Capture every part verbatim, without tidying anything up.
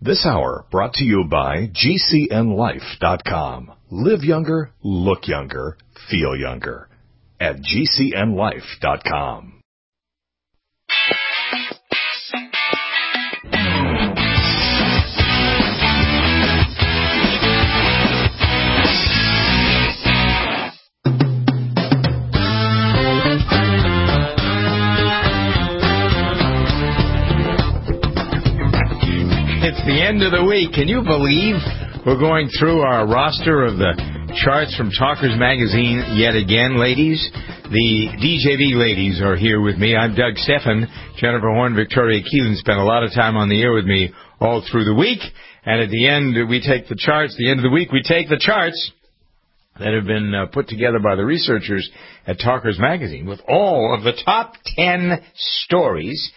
This hour brought to you by G C N life dot com. Live younger, look younger, feel younger. At G C N life dot com. It's the end of the week. Can you believe we're going through our roster of the charts from Talkers Magazine yet again, ladies? The D J V ladies are here with me. I'm Doug Stephan. Jennifer Horn, Victoria Keelan spent a lot of time on the air with me all through the week. And at the end, we take the charts. The end of the week, we take the charts that have been uh, put together by the researchers at Talkers Magazine with all of the top ten stories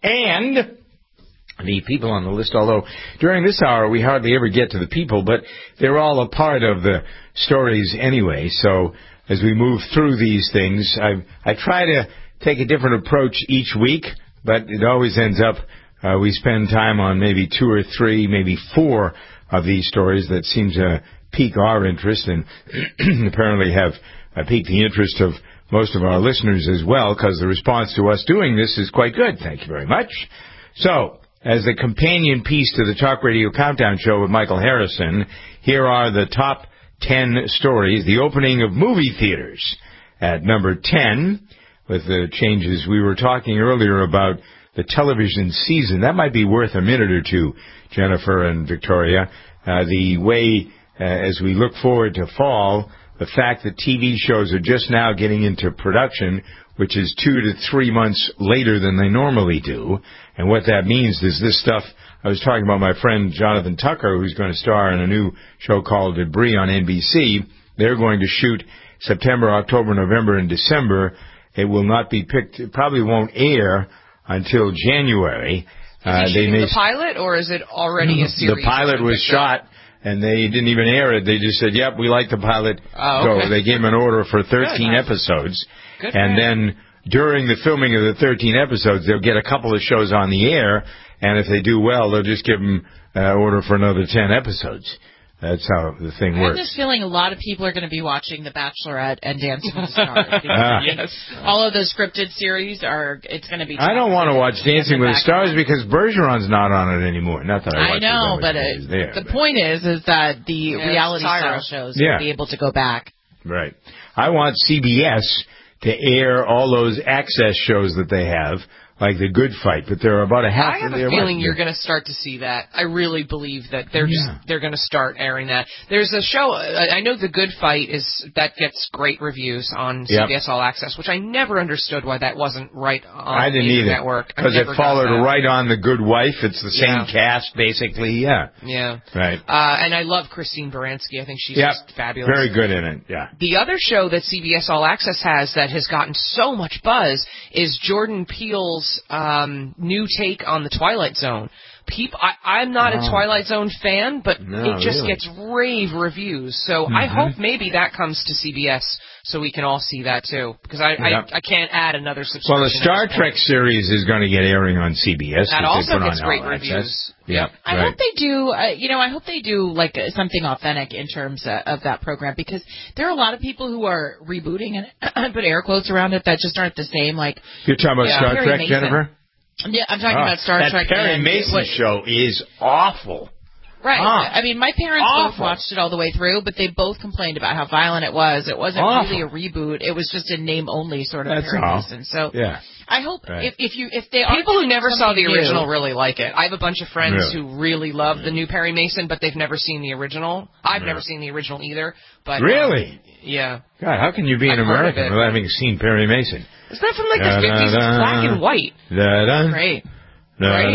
and the people on the list, although during this hour we hardly ever get to the people, but they're all a part of the stories anyway. So as we move through these things, I I try to take a different approach each week, but it always ends up uh, we spend time on maybe two or three, maybe four of these stories that seem to pique our interest and apparently have uh, piqued the interest of most of our listeners as well, because the response to us doing this is quite good. Thank you very much. So, as the companion piece to the Talk Radio Countdown Show with Michael Harrison, here are the top ten stories. The opening of movie theaters at number ten, with the changes. We were talking earlier about the television season. That might be worth a minute or two, Jennifer and Victoria. Uh, the way, uh, as we look forward to fall, the fact that T V shows are just now getting into production, which is two to three months later than they normally do. And what that means is this stuff, I was talking about my friend Jonathan Tucker, who's going to star in a new show called Debris on N B C. They're going to shoot September, October, November, and December. It will not be picked, it probably won't air until January. Is he uh, shooting they may, the pilot, or is it already a series? The pilot was shot, and they didn't even air it. They just said, yep, we like the pilot. Oh, okay. So they gave him an order for thirteen Good. episodes. Good and then during the filming of the thirteen episodes, they'll get a couple of shows on the air, and if they do well, they'll just give them an uh, order for another ten episodes. That's how the thing I works. I have this feeling a lot of people are going to be watching The Bachelorette and Dancing with the Stars. uh, yes. All of those scripted series are, it's going to be... I don't want to watch Dancing with the Stars because Bergeron's not on it anymore. Not that I watch I know, it but it, there, the but. point is, is that the yeah, reality style shows yeah. will be able to go back. Right. I want C B S to air all those access shows that they have, like The Good Fight, but there are about a half. I have of a their feeling right. you're going to start to see that. I really believe that they're yeah. just they're going to start airing that. There's a show. I know The Good Fight is that gets great reviews on yep. C B S All Access, which I never understood why that wasn't right on I didn't the either. network. Because it followed right on The Good Wife. It's the same yeah. cast, basically. Yeah. Yeah. Right. Uh, and I love Christine Baranski. I think she's yep. just fabulous. Very good in it. Yeah. The other show that C B S All Access has that has gotten so much buzz is Jordan Peele's um, new take on the Twilight Zone. People, I, I'm not oh. a Twilight Zone fan, but no, it just really. gets rave reviews. So mm-hmm. I hope maybe that comes to C B S so we can all see that too. Because I, yep. I, I can't add another subscription. Well, the Star Trek series is going to get airing on C B S. That also gets great reviews. Yeah, I right. hope they do. Uh, you know, I hope they do like uh, something authentic in terms uh, of that program, because there are a lot of people who are rebooting and I put air quotes around it that just aren't the same. Like you're talking about yeah, Star Perry Trek, Mason. Jennifer? Yeah, I'm talking oh, about Star that Trek. That Perry and Mason what, show is awful. Right. Ah, I mean, my parents awful. both watched it all the way through, but they both complained about how violent it was. It wasn't awful. really a reboot. It was just a name-only sort of That's Perry all. Mason. So yeah. I hope right. if, if you if they are people who never saw the new, original really like it. I have a bunch of friends really? who really love the new Perry Mason, but they've never seen the original. I've yeah. never seen the original either. But really, um, yeah. God, how can you be an I've American without having seen Perry Mason? Is that from like the fifties? It's black and white. Da-da. Great. Da, right?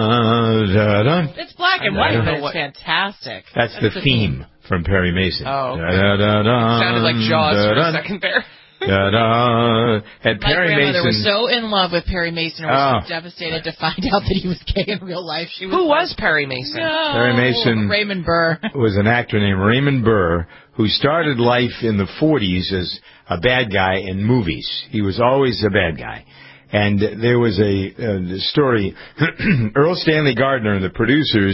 da, da, da. It's black and white, but it's fantastic. That's, That's the, the theme, theme from Perry Mason. Oh, okay. da, da, da, it sounded like Jaws da, for da, a second there. da, da. And My Perry grandmother Mason was so in love with Perry Mason, and was oh. so devastated to find out that he was gay in real life. She was Who like, was Perry Mason? No, Perry Mason Raymond Burr was an actor named Raymond Burr who started life in the forties as a bad guy in movies. He was always a bad guy. And there was a uh, story, Earl Stanley Gardner and the producers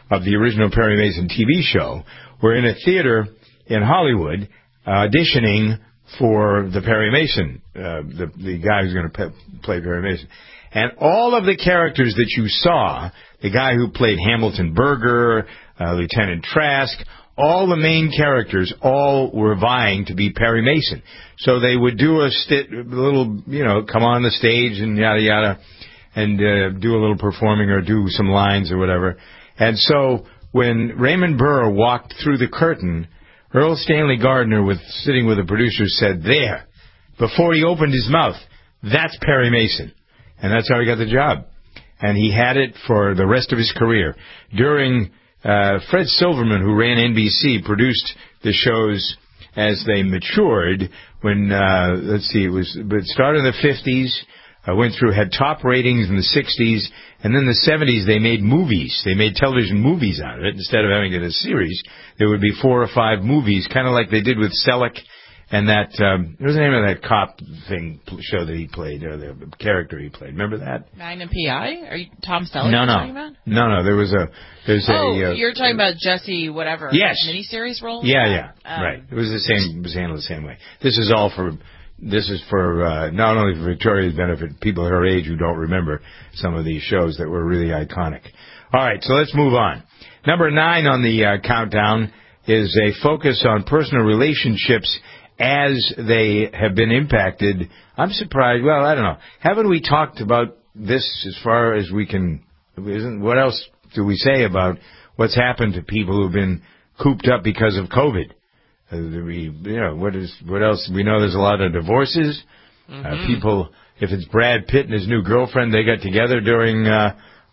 of the original Perry Mason T V show were in a theater in Hollywood auditioning for the Perry Mason, uh, the, the guy who's going to pe- play Perry Mason. And all of the characters that you saw, the guy who played Hamilton Berger, uh, Lieutenant Trask, all the main characters, all were vying to be Perry Mason. So they would do a st- little, you know, come on the stage and yada yada, and uh, do a little performing or do some lines or whatever. And so when Raymond Burr walked through the curtain, Earl Stanley Gardner, with sitting with the producers, said, "There," before he opened his mouth, "that's Perry Mason." And that's how he got the job. And he had it for the rest of his career. During, uh, Fred Silverman, who ran N B C, produced the shows as they matured when, uh, let's see, it was, but it started in the fifties, uh, went through, had top ratings in the sixties, and then in the seventies they made movies. They made television movies out of it. Instead of having it as a series, there would be four or five movies, kind of like they did with Selleck and that, um, what was the name of that cop thing show that he played, or the character he played? Remember that? Magnum P I? Are you Tom Selleck no, no. talking about? No, no, there was a, there's oh, a... Oh, uh, you're talking about Jesse whatever. Yes. Miniseries role? Yeah, yeah, um, right. It was the same, it was handled the same way. This is all for, this is for, uh, not only for Victoria's benefit, people her age who don't remember some of these shows that were really iconic. All right, so let's move on. Number nine on the uh, countdown is a focus on personal relationships as they have been impacted. I'm surprised. Well, I don't know. Haven't we talked about this as far as we can? Isn't what else do we say about what's happened to people who've been cooped up because of COVID? Uh, we, you know, what is what else? We know there's a lot of divorces. Mm-hmm. Uh, people, if it's Brad Pitt and his new girlfriend, they got together during uh,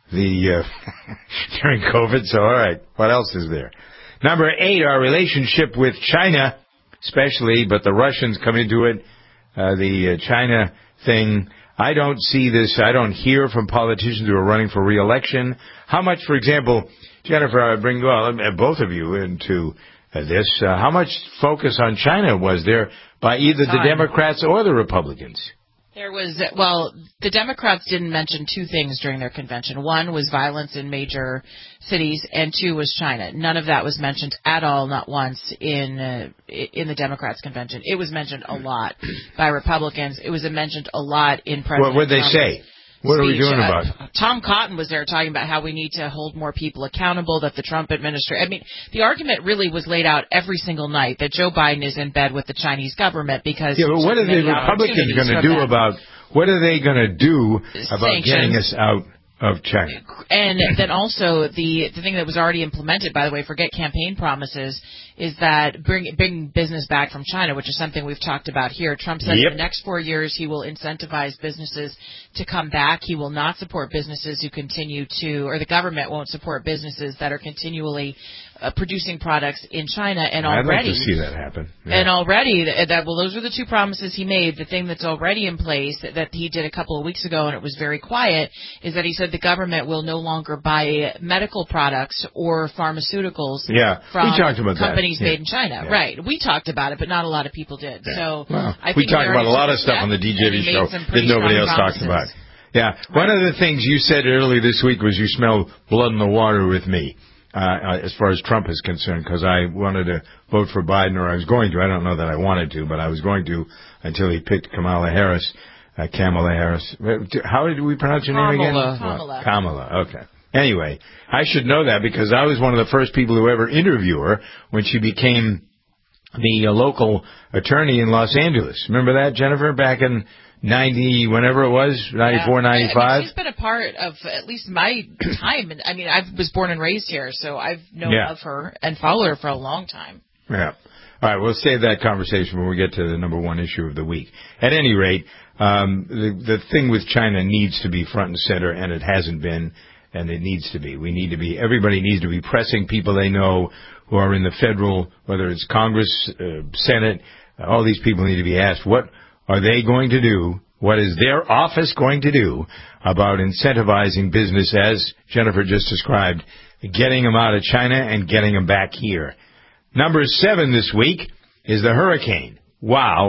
the uh, during COVID. So, all right, what else is there? Number eight, our relationship with China. Especially, but the Russians come into it, uh, the uh, China thing. I don't see this. I don't hear from politicians who are running for re-election. How much, for example, Jennifer, I bring well, both of you into uh, this. Uh, how much focus on China was there by either the Democrats or the Republicans? There was, well, the Democrats didn't mention two things during their convention. One was violence in major cities, and two was China. None of that was mentioned at all, not once, in uh, in the Democrats' convention. It was mentioned a lot by Republicans. It was mentioned a lot in President What did they Trump's say? What are we speech. doing about uh, Tom Cotton was there talking about how we need to hold more people accountable, that the Trump administration... I mean, the argument really was laid out every single night that Joe Biden is in bed with the Chinese government because... Yeah, but what are the Republicans going to do them. about... What are they going to do about Sanctions. getting us out of China? And then also the the thing that was already implemented, by the way, forget campaign promises, is that bring bring business back from China, which is something we've talked about here. Trump said yep. in the next four years he will incentivize businesses to come back. He will not support businesses who continue to, or the government won't support businesses that are continually uh, producing products in China. And I'd already, like to see that happen. Yeah. And already, that well, those were the two promises he made. The thing that's already in place that, that he did a couple of weeks ago, and it was very quiet, is that he said the government will no longer buy medical products or pharmaceuticals yeah, from we talked about companies that. Yeah. made in China. Yeah. Right. We talked about it, but not a lot of people did. Yeah. So well, I we think talked about a lot of stuff on the D J V show that nobody else promises. talks about. Yeah. Right. One of the things you said earlier this week was you smell blood in the water with me. Uh, as far as Trump is concerned, because I wanted to vote for Biden, or I was going to. I don't know that I wanted to, but I was going to until he picked Kamala Harris. Uh, Kamala Harris. How did we pronounce your Kamala. name again? Kamala. Well, Kamala. Okay. Anyway, I should know that because I was one of the first people to ever interview her when she became the uh, local attorney in Los Angeles. Remember that, Jennifer, back in ninety, whenever it was, ninety-four, yeah. ninety-five? I mean, she's been a part of at least my time. I mean, I was born and raised here, so I've known yeah. of her and followed her for a long time. Yeah. All right, we'll save that conversation when we get to the number one issue of the week. At any rate, um, the, the thing with China needs to be front and center, and it hasn't been, and it needs to be. We need to be, everybody needs to be pressing people they know who are in the federal, whether it's Congress, uh, Senate, uh, all these people need to be asked, what are they going to do? What is their office going to do about incentivizing business, as Jennifer just described, getting them out of China and getting them back here? Number seven this week is the hurricane. Wow.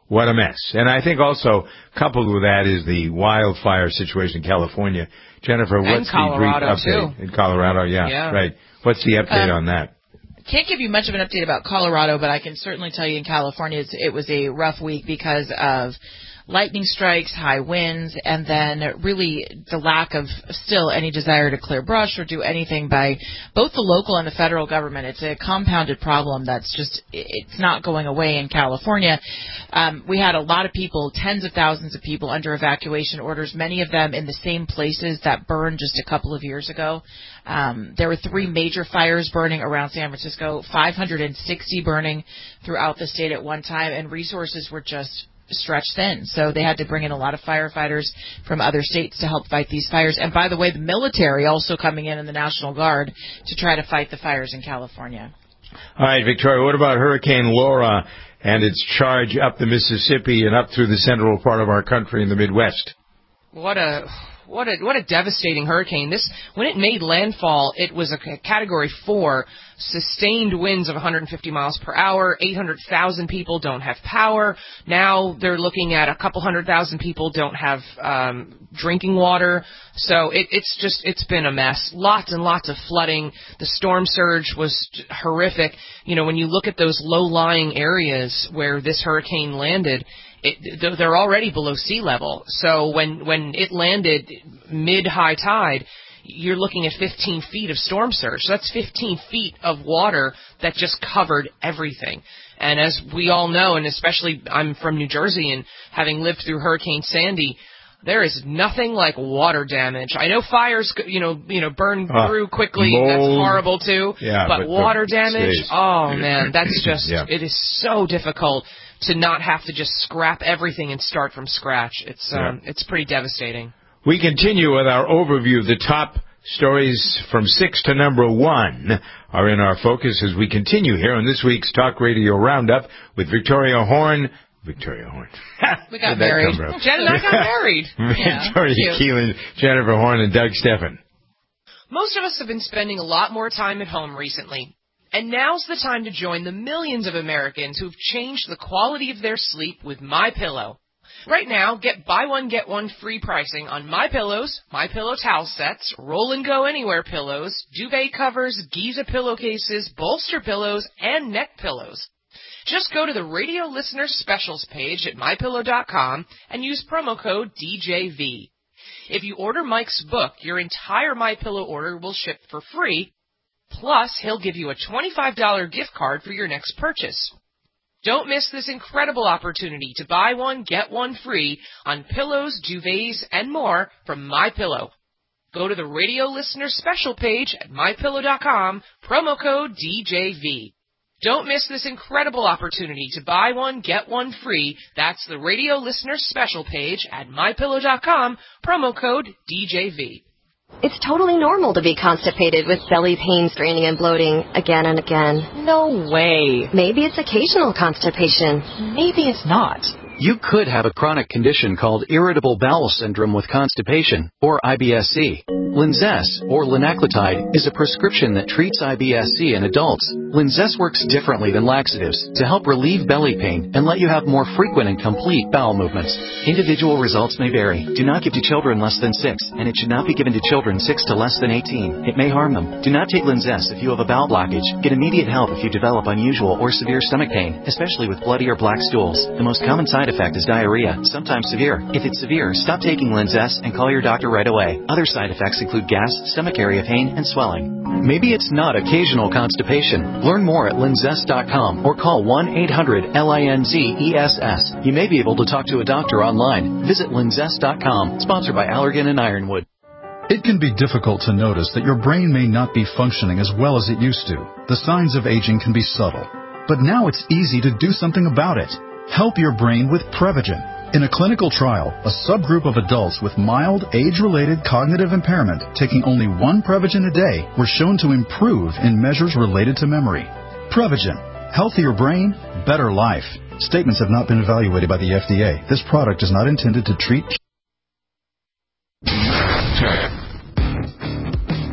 what a mess. And I think also coupled with that is the wildfire situation in California. Jennifer, what's the brief update? Too. In Colorado, yeah, yeah. right. What's the update um, on that? Can't give you much of an update about Colorado, but I can certainly tell you in California it's, it was a rough week because of lightning strikes, high winds, and then really the lack of still any desire to clear brush or do anything by both the local and the federal government. It's a compounded problem that's just, it's not going away in California. Um, we had a lot of people, tens of thousands of people under evacuation orders, many of them in the same places that burned just a couple of years ago. Um, there were three major fires burning around San Francisco, five hundred sixty burning throughout the state at one time, and resources were just stretched thin. So they had to bring in a lot of firefighters from other states to help fight these fires. And by the way, the military also coming in and the National Guard to try to fight the fires in California. All right, Victoria, what about Hurricane Laura and its charge up the Mississippi and up through the central part of our country in the Midwest? What a... What a what a devastating hurricane. This, when it made landfall, it was a category four, sustained winds of one hundred fifty miles per hour, eight hundred thousand people don't have power. Now they're looking at a couple hundred thousand people don't have um, drinking water. So it, it's just, it's been a mess. Lots and lots of flooding. The storm surge was horrific. You know, when you look at those low-lying areas where this hurricane landed, It, they're already below sea level. So when, when it landed mid-high tide, you're looking at fifteen feet of storm surge. So that's fifteen feet of water that just covered everything. And as we all know, and especially I'm from New Jersey and having lived through Hurricane Sandy, there is nothing like water damage. I know fires, you know, you know, burn uh, through quickly. Mold. That's horrible too. Yeah, but, but water damage, stays. oh man, that's just, yeah. It is so difficult to not have to just scrap everything and start from scratch. It's um, yeah. it's pretty devastating. We continue with our overview. The top stories from six to number one are in our focus as we continue here on this week's Talk Radio Roundup with Victoria Horn. Victoria Horn. We got married. Jen and I got married. Victoria yeah, Keelan, Jennifer Horn, and Doug Steffen. Most of us have been spending a lot more time at home recently. And now's the time to join the millions of Americans who've changed the quality of their sleep with MyPillow. Right now, get buy one, get one free pricing on MyPillows, MyPillow towel sets, Roll and Go Anywhere pillows, duvet covers, Giza pillowcases, bolster pillows, and neck pillows. Just go to the radio listener specials page at my pillow dot com and use promo code D J V. If you order Mike's book, your entire MyPillow order will ship for free. Plus, he'll give you a twenty-five dollars gift card for your next purchase. Don't miss this incredible opportunity to buy one, get one free on pillows, duvets, and more from MyPillow. Go to the radio listener special page at my pillow dot com, promo code D J V. Don't miss this incredible opportunity to buy one, get one free. That's the radio listener special page at my pillow dot com, promo code D J V. It's totally normal to be constipated with belly pain, straining, and bloating again and again. No way. Maybe it's occasional constipation. Maybe it's not. You could have a chronic condition called irritable bowel syndrome with constipation, or I B S C. Linzess, or linaclotide, is a prescription that treats I B S C in adults. Linzess works differently than laxatives to help relieve belly pain and let you have more frequent and complete bowel movements. Individual results may vary. Do not give to children less than six, and it should not be given to children six to less than eighteen. It may harm them. Do not take Linzess if you have a bowel blockage. Get immediate help if you develop unusual or severe stomach pain, especially with bloody or black stools. The most common side effect is diarrhea, sometimes severe. If it's severe, stop taking Linzess and call your doctor right away. Other side effects include gas, stomach area pain, and swelling. Maybe it's not occasional constipation. Learn more at linzess dot com or call one eight hundred L I N Z E S S. You may be able to talk to a doctor online. Visit linzess dot com. Sponsored by Allergan and Ironwood. It can be difficult to notice that your brain may not be functioning as well as it used to. The signs of aging can be subtle. But now it's easy to do something about it. Help your brain with Prevagen. In a clinical trial, a subgroup of adults with mild age-related cognitive impairment taking only one Prevagen a day were shown to improve in measures related to memory. Prevagen. Healthier brain, better life. Statements have not been evaluated by the F D A. This product is not intended to treat...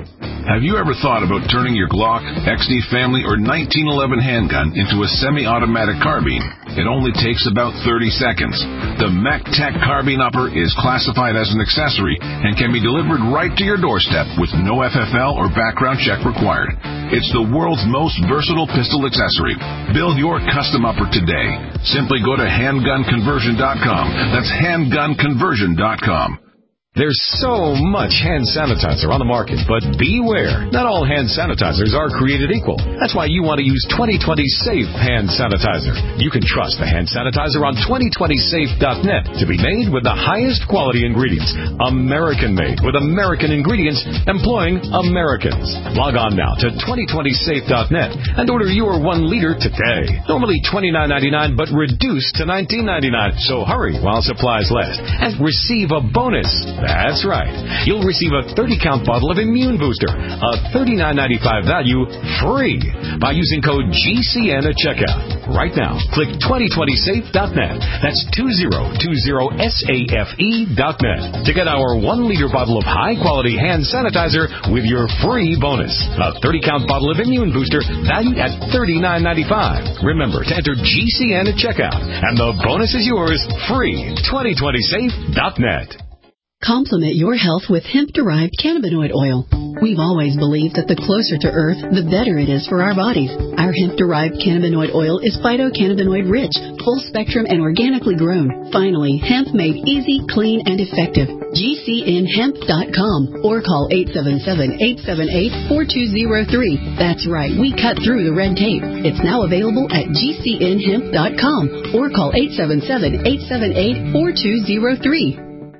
Have you ever thought about turning your Glock, X D Family, or nineteen eleven handgun into a semi-automatic carbine? It only takes about thirty seconds. The MacTech Carbine Upper is classified as an accessory and can be delivered right to your doorstep with no F F L or background check required. It's the world's most versatile pistol accessory. Build your custom upper today. Simply go to handgun conversion dot com. That's handgun conversion dot com. There's so much hand sanitizer on the market, but beware. Not all hand sanitizers are created equal. That's why you want to use twenty twenty Safe Hand Sanitizer. You can trust the hand sanitizer on twenty twenty safe dot net to be made with the highest quality ingredients. American-made with American ingredients employing Americans. Log on now to twenty twenty safe dot net and order your one liter today. Normally twenty-nine ninety-nine, but reduced to nineteen ninety-nine. So hurry while supplies last and receive a bonus. That's right. You'll receive a thirty count bottle of Immune Booster, a thirty-nine ninety-five value, free by using code G C N at checkout. Right now, click twenty twenty safe dot net. That's two zero two zero safe dot net to get our one liter bottle of high-quality hand sanitizer with your free bonus. A thirty count bottle of Immune Booster valued at thirty-nine ninety-five. Remember to enter G C N at checkout, and the bonus is yours free. twenty twenty safe dot net. Complement your health with hemp-derived cannabinoid oil. We've always believed that the closer to Earth, the better it is for our bodies. Our hemp-derived cannabinoid oil is phytocannabinoid-rich, full-spectrum, and organically grown. Finally, hemp made easy, clean, and effective. G C N hemp dot com or call eight seven seven, eight seven eight, four two zero three. That's right, we cut through the red tape. It's now available at G C N hemp dot com or call eight seven seven, eight seven eight, four two zero three.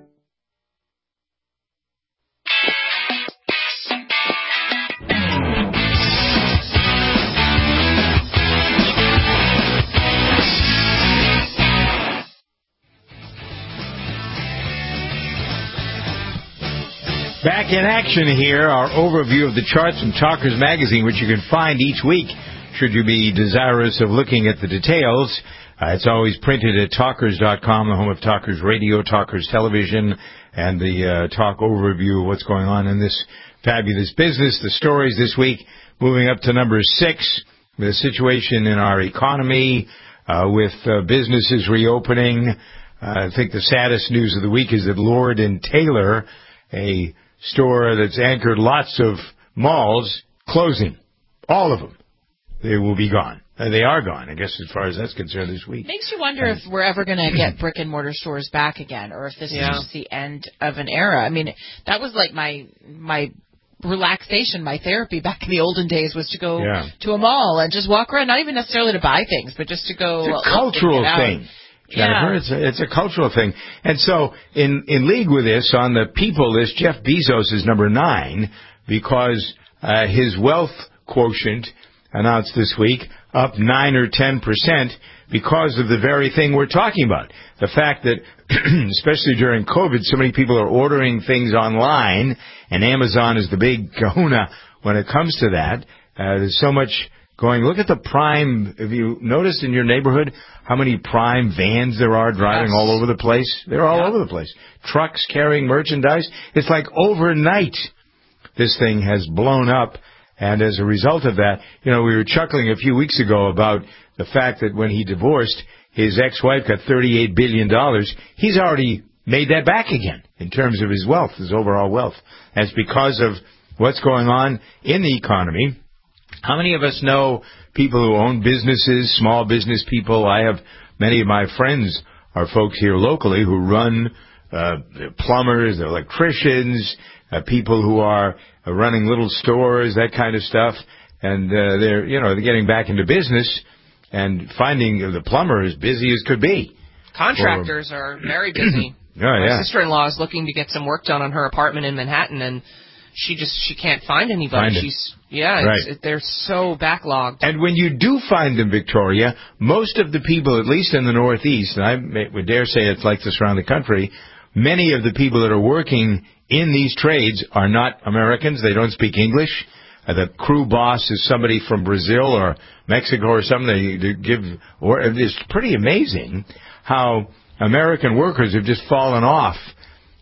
Back in action here, our overview of the charts from Talkers Magazine, which you can find each week should you be desirous of looking at the details. Uh, it's always printed at talkers dot com, the home of Talkers Radio, Talkers Television, and the uh, talk overview of what's going on in this fabulous business. The stories this week moving up to number six, the situation in our economy uh, with uh, businesses reopening. Uh, I think the saddest news of the week is that Lord and Taylor, a store that's anchored lots of malls, closing. All of them. They will be gone. Uh, they are gone, I guess, as far as that's concerned this week. Makes you wonder um, if we're ever going to get brick-and-mortar stores back again, or if this yeah. is just the end of an era. I mean, that was like my my relaxation, my therapy back in the olden days was to go yeah. to a mall and just walk around, not even necessarily to buy things, but just to go. It's a cultural thing. Jennifer, yeah. it's a, it's a cultural thing. And so, in, in league with this, on the people list, Jeff Bezos is number nine because uh, his wealth quotient announced this week up nine or ten percent because of the very thing we're talking about. The fact that, especially during COVID, so many people are ordering things online, and Amazon is the big kahuna when it comes to that. Uh, there's so much going. Look at the Prime. Have you noticed in your neighborhood how many Prime vans there are driving yes. all over the place? They're all yeah. over the place. Trucks carrying merchandise. It's like overnight this thing has blown up. And as a result of that, you know, we were chuckling a few weeks ago about the fact that when he divorced, his ex-wife got thirty-eight billion dollars. He's already made that back again in terms of his wealth, his overall wealth. And it's because of what's going on in the economy. How many of us know people who own businesses, small business people? I have many of my friends are folks here locally who run uh, plumbers, electricians, uh, people who are uh, running little stores, that kind of stuff. And uh, they're, you know, they're getting back into business and finding the plumber as busy as could be. Contractors or, are very busy. Oh, my yeah. sister-in-law is looking to get some work done on her apartment in Manhattan, and she just she can't find anybody. Find She's yeah, right. it's, it, they're so backlogged. And when you do find them, Victoria, most of the people, at least in the Northeast, and I would dare say it's like this around the country, many of the people that are working in these trades are not Americans. They don't speak English. Uh, the crew boss is somebody from Brazil or Mexico or something. They, they give. Or it's pretty amazing how American workers have just fallen off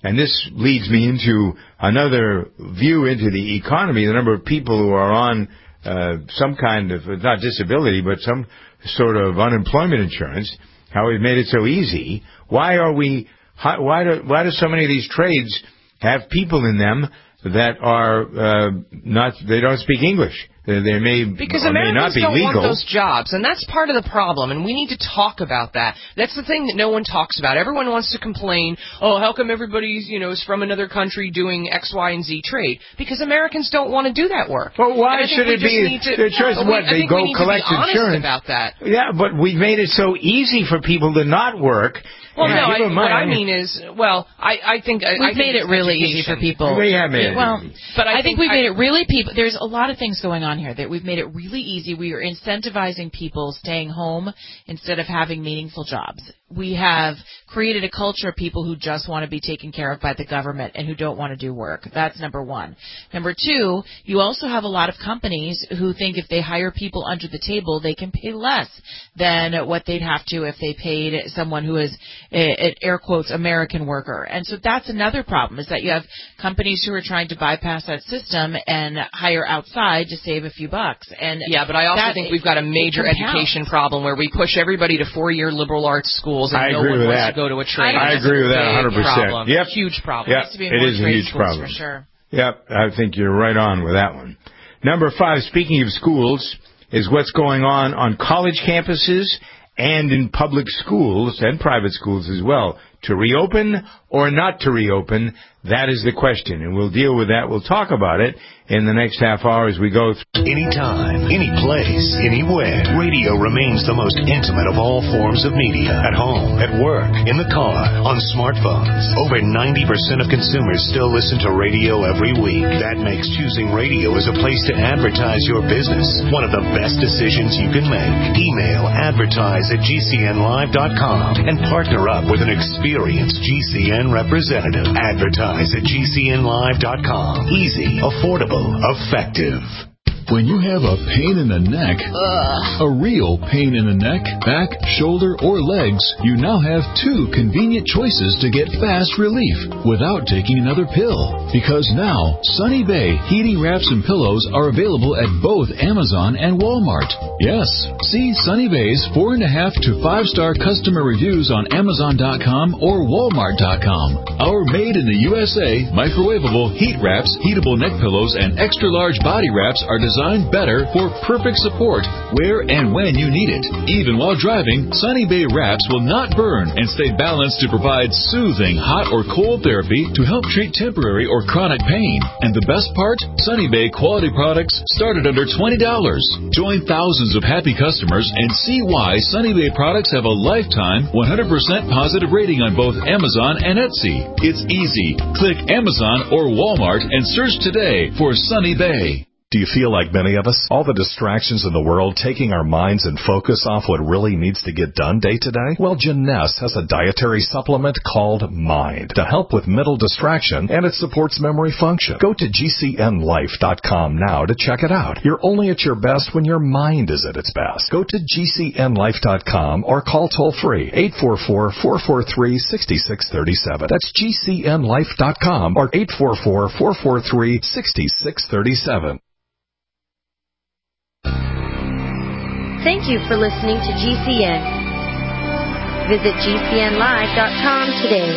and this leads me into another view into the economy, the number of people who are on uh, some kind of, not disability, but some sort of unemployment insurance, how we've made it so easy. Why are we, why do, why do so many of these trades have people in them that are uh, not, they don't speak English? They may because or may not Americans be don't legal. want those jobs, and that's part of the problem, and we need to talk about that. That's the thing that no one talks about. Everyone wants to complain, oh, how come everybody's, you know, is from another country doing X, Y, and Z trade? Because Americans don't want to do that work. Well, why should it be? To, the choice well, what? We, they go collect insurance. About that. Yeah, but we've made it so easy for people to not work. Well, no, I, what I mean is, well, I, I think... We've I think made it really education. easy for people. We have made it well, easy. But I, I think, think we've I, made it really... people. There's a lot of things going on here that we've made it really easy. We are incentivizing people staying home instead of having meaningful jobs. We have created a culture of people who just want to be taken care of by the government and who don't want to do work. That's number one. Number two, you also have a lot of companies who think if they hire people under the table, they can pay less than what they'd have to if they paid someone who is, an air quotes, American worker. And so that's another problem, is that you have companies who are trying to bypass that system and hire outside to save a few bucks. And yeah, but I also that, think we've got a major education problem where we push everybody to four-year liberal arts schools and I no agree one with wants that. to go to a trade. I agree with that one hundred percent. Problem. Yep. Huge problem. Yep. To be it is a huge problem. For sure. Yep, I think you're right on with that one. Number five, speaking of schools, is what's going on on college campuses and in public schools and private schools as well. To reopen or not to reopen, that is the question. And we'll deal with that. We'll talk about it in the next half hour as we go through. Anytime, any place, anywhere, radio remains the most intimate of all forms of media. At home, at work, in the car, on smartphones. Over ninety percent of consumers still listen to radio every week. That makes choosing radio as a place to advertise your business one of the best decisions you can make. Email advertise at G C N live dot com and partner up with an experienced G C N representative. Advertise at G C N live dot com. Easy, affordable, effective. When you have a pain in the neck, Ugh. a real pain in the neck, back, shoulder, or legs, you now have two convenient choices to get fast relief without taking another pill. Because now, Sunny Bay heating wraps and pillows are available at both Amazon and Walmart. Yes, see Sunny Bay's four and a half to five star customer reviews on Amazon dot com or Walmart dot com. Our made in the U S A microwavable heat wraps, heatable neck pillows, and extra large body wraps are designed Designed better for perfect support where and when you need it. Even while driving, Sunny Bay wraps will not burn and stay balanced to provide soothing hot or cold therapy to help treat temporary or chronic pain. And the best part? Sunny Bay quality products start at under twenty dollars. Join thousands of happy customers and see why Sunny Bay products have a lifetime one hundred percent positive rating on both Amazon and Etsy. It's easy. Click Amazon or Walmart and search today for Sunny Bay. Do you feel like many of us? All the distractions in the world taking our minds and focus off what really needs to get done day to day? Well, Janess has a dietary supplement called Mind to help with mental distraction, and it supports memory function. Go to G C N life dot com now to check it out. You're only at your best when your mind is at its best. Go to G C N life dot com or call toll-free eight four four, four four three, six six three seven. That's G C N life dot com or eight four four, four four three, six six three seven. Thank you for listening to G C N. Visit G C N live dot com today.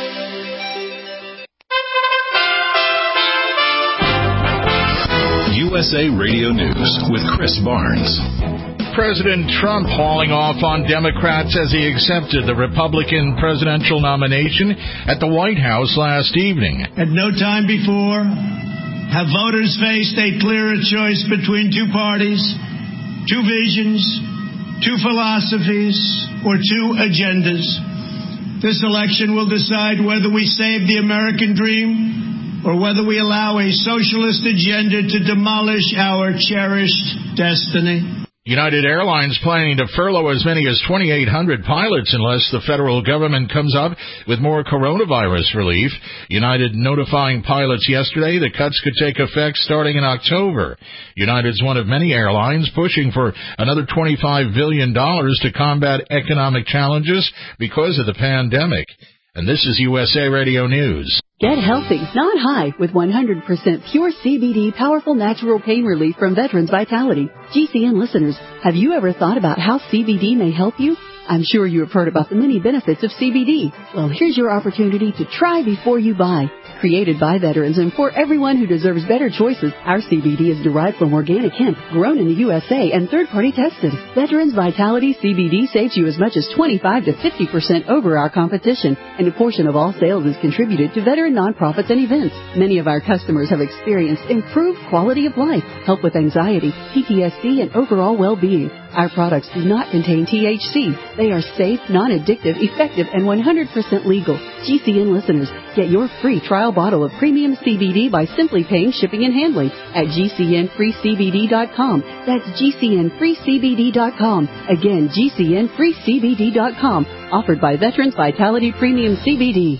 U S A Radio News with Chris Barnes. President Trump hauling off on Democrats as he accepted the Republican presidential nomination at the White House last evening. At no time before have voters faced a clearer choice between two parties, two visions, two philosophies, or two agendas. This election will decide whether we save the American dream or whether we allow a socialist agenda to demolish our cherished destiny. United Airlines planning to furlough as many as twenty-eight hundred pilots unless the federal government comes up with more coronavirus relief. United notifying pilots yesterday the cuts could take effect starting in October. United's one of many airlines pushing for another twenty-five billion dollars to combat economic challenges because of the pandemic. And this is U S A Radio News. Get healthy, not high, with one hundred percent pure C B D powerful natural pain relief from Veterans Vitality. G C N listeners, have you ever thought about how C B D may help you? I'm sure you have heard about the many benefits of C B D. Well, here's your opportunity to try before you buy. Created by veterans and for everyone who deserves better choices, our C B D is derived from organic hemp, grown in the U S A and third-party tested. Veterans Vitality C B D saves you as much as twenty-five to fifty percent over our competition, and a portion of all sales is contributed to veteran nonprofits and events. Many of our customers have experienced improved quality of life, help with anxiety, P T S D, and overall well-being. Our products do not contain T H C. They are safe, non-addictive, effective, and one hundred percent legal. G C N listeners, get your free trial bottle of premium C B D by simply paying shipping and handling at G C N free C B D dot com. That's G C N free C B D dot com. Again, G C N free C B D dot com. Offered by Veterans Vitality Premium C B D.